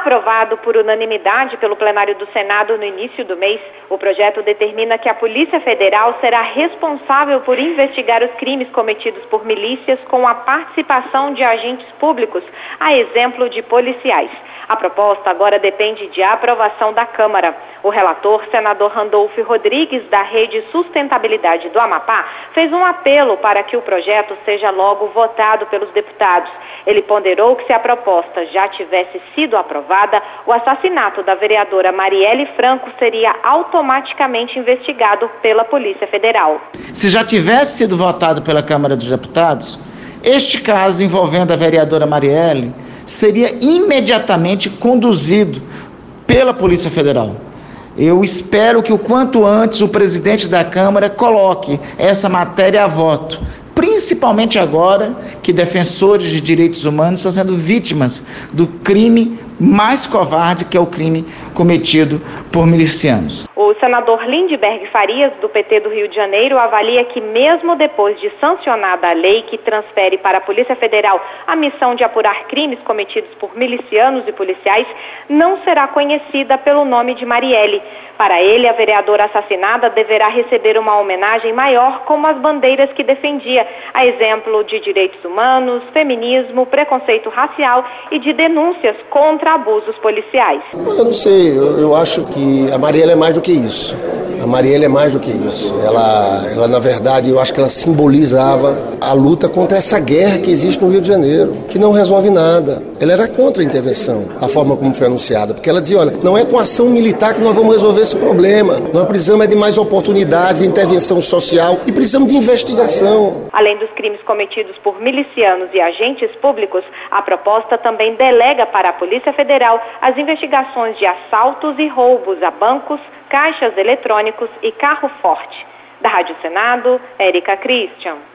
Aprovado por unanimidade pelo plenário do Senado no início do mês, o projeto determina que a Polícia Federal será responsável por investigar os crimes cometidos por milícias com a participação de agentes públicos, a exemplo de policiais. A proposta agora depende de aprovação da Câmara. O relator, senador Randolfo Rodrigues, da Rede Sustentabilidade do Amapá, fez um apelo para que o projeto seja logo votado pelos deputados. Ele ponderou que se a proposta já tivesse sido aprovada, o assassinato da vereadora Marielle Franco seria automaticamente investigado pela Polícia Federal. Se já tivesse sido votado pela Câmara dos Deputados, este caso envolvendo a vereadora Marielle seria imediatamente conduzido pela Polícia Federal. Eu espero que o quanto antes o presidente da Câmara coloque essa matéria a voto, principalmente agora que defensores de direitos humanos estão sendo vítimas do crime mais covarde, que é o crime cometido por milicianos. O senador Lindbergh Farias, do PT do Rio de Janeiro, avalia que mesmo depois de sancionada a lei que transfere para a Polícia Federal a missão de apurar crimes cometidos por milicianos e policiais, não será conhecida pelo nome de Marielle. Para ele, a vereadora assassinada deverá receber uma homenagem maior como as bandeiras que defendia, a exemplo de direitos humanos, feminismo, preconceito racial e de denúncias contra abusos policiais. Eu não sei, eu acho que a Marielle é mais do que isso. A Marielle é mais do que isso. Ela, na verdade, eu acho que ela simbolizava a luta contra essa guerra que existe no Rio de Janeiro, que não resolve nada. Ela era contra a intervenção, a forma como foi anunciada, porque ela dizia, olha, não é com ação militar que nós vamos resolver esse problema. Nós precisamos de mais oportunidades de intervenção social e precisamos de investigação. Além dos crimes cometidos por milicianos e agentes públicos, a proposta também delega para a Polícia Federal as investigações de assaltos e roubos a bancos, caixas eletrônicos e carro forte. Da Rádio Senado, Érica Christian.